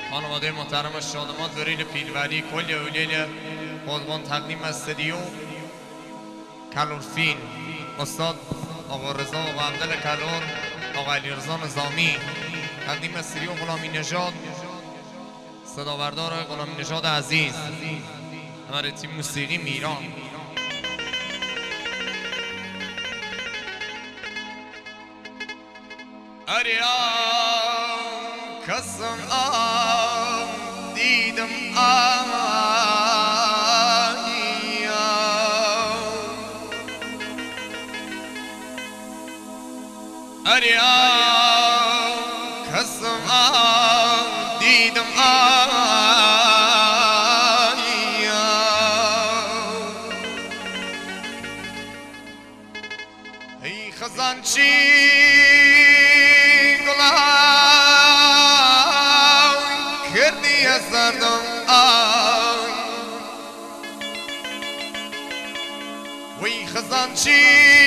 خانواده محترم شادمات بریل پیروری کل اولیل قربان تقدیم استدیو کلورفین استاد آقا رضا و عبدالله کلور، آقا علی رضا نظامی، تقدیم استدیو غلامی نژاد، صداوردار غلامی نژاد عزیز، همه تیم موسیقی میران. اريام كسم دیدم اريام كسم دیدم ای خزانچی سردم آی وی خزانچی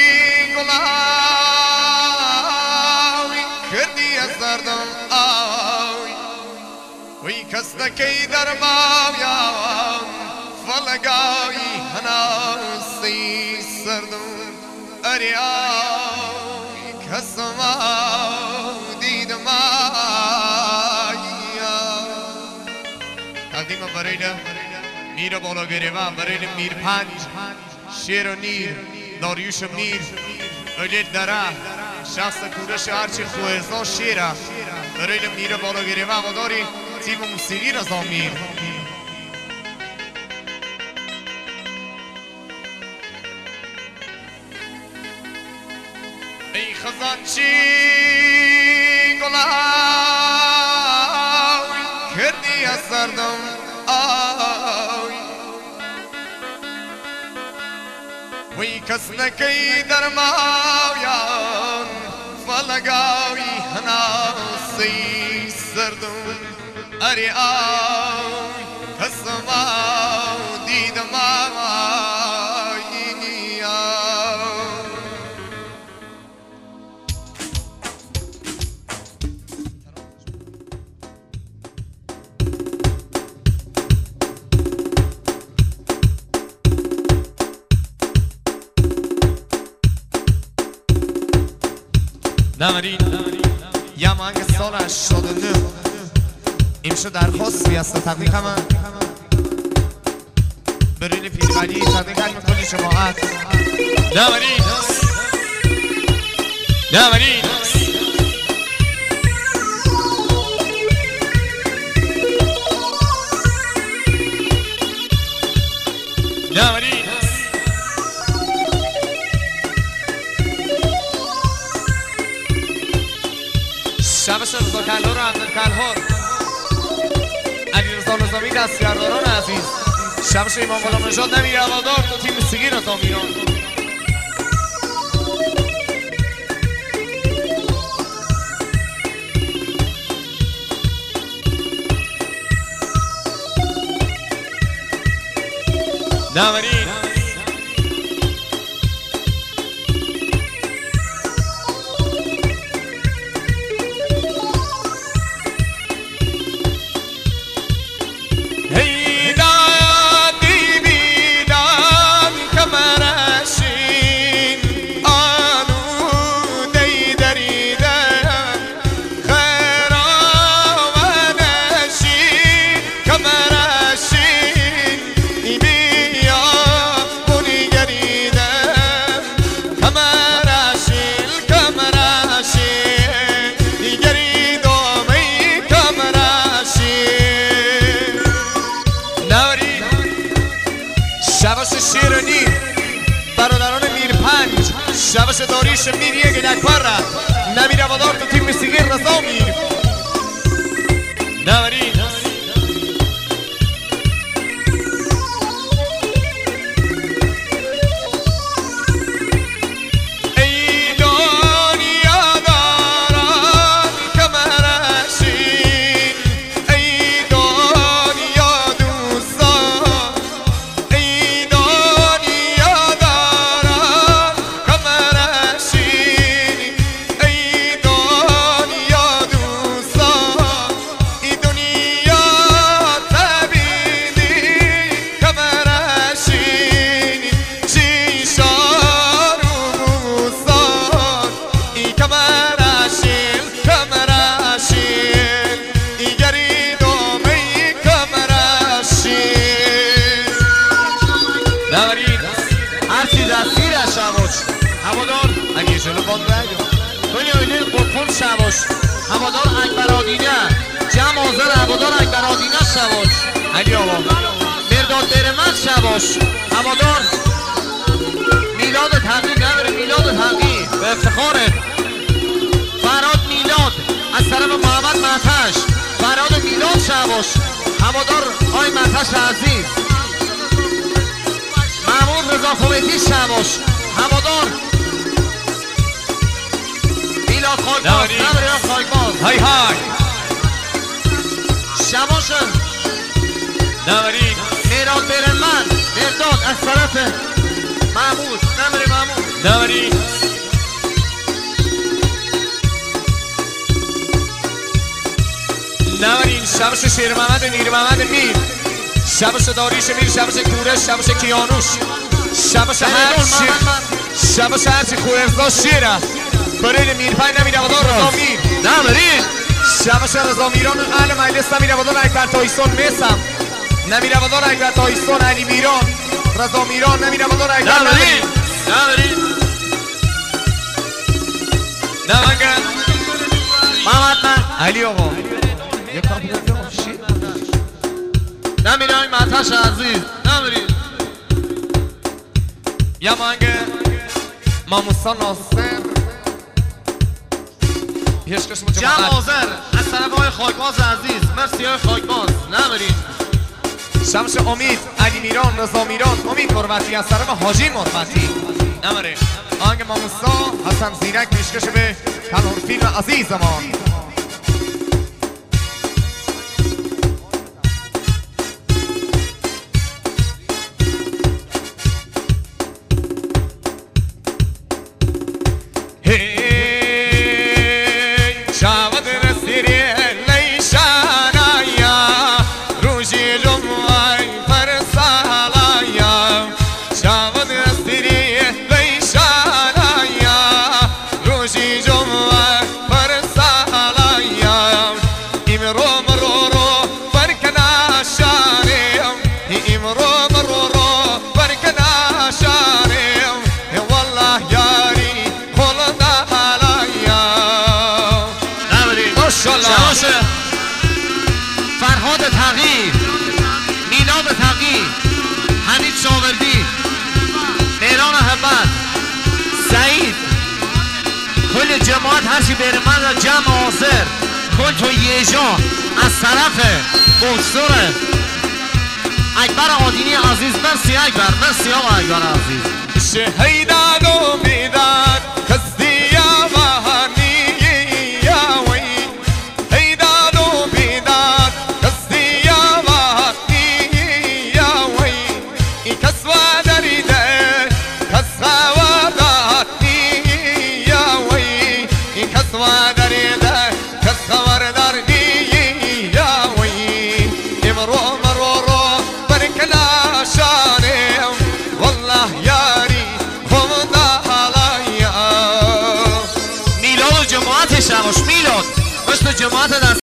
گلاوی کردی سردم آی وی کس نکی در ماویان فلگایی هناسی سردم اری آی کسم دیدم تقدیم برای میر بالا گریوان، برای میر پنج، شیر و نیر، داریوش و میر، اولیل دره، شخص کورش هرچی خوهزا شیره، برای میر بالا گریوان و داری تیم موسیقی رضا میر. ای خزانچی گلاوی کردی از سردم آی وی کس نکی در ماویان فلگاوی هناسی سردم اری آی کسم دیدم نمرین یه مانگ سال 89 امشو درخواست بیسته تقدیم همه بریل پیروری تقدیم همه کلی جماعت نمرین نمرین نمرین شبش رضا کلور و عبدالله کلور، علی رضا نظامی دستگرداران عزیز، شبش امام غلام نژاد نمیر هوادار تو تیم موسیقی رضا میران. نمرین شیرونی برادران میر پنج، شبش داریش میر یک اکبر نمیر هوادار تو تیم موسیقی رضا میر. نمرین شباش هوادار اکبر آدینه جمع آذر هوادار اکبر آدینه شباش علی آقا مرداد برمت شباش هوادار میلاد تقی نبره میلاد تقی به افتخاره فراد میلاد از طرف محمد مهتش فراد میلاد شباش هوادار آی مهتش عزیز محمود رضا خوبیتی شباش هوادار میلاد خاکباز نبره یا خاکباز های های شباش نورین میراد برمن مرداد از طرف محمود نبره محمود نورین نورین شبش شیر محمد نیر محمد میر شبش داریش میر شبش کورش شبش کیانوش شبش هرچی شبش هرچی خویرزا شیره برای میر پای نمیره ودار رضا میر نورین شبش رضا میران اهل مجلس نمیره ودار اکبر تایسون میسم نمیره ودار اکبر تایسون علی میران رضا میران نمیره ودار اکبر نورین نورین نمانگه محمد من علی آقا یه کار بگم شیر نمیره آی مهتش عزیز نمیری یا مانگه ماموسا ناصر پیشکش جمع آذر از طرف آقای خاکباز عزیز مرسی آقای خاکباز نمیرین شمش امید علی میران رضا میران امید مروتی از طرف حاجی مروتی نمره آهنگ ماموسا حسن زیرک پیشکش به تنها فیلم عزیزمان فرهاد تقی میلاد تقی حمید شاوردی مهران حبت سعید کل جماعت هرچی بره من جمع آذر کل تو یه از طرف بکسور اکبر آدینی عزیز مرسی اکبر مرسی آقا اکبر عزیز شهیدان و بیداد کسدیا بهانی جماعت دست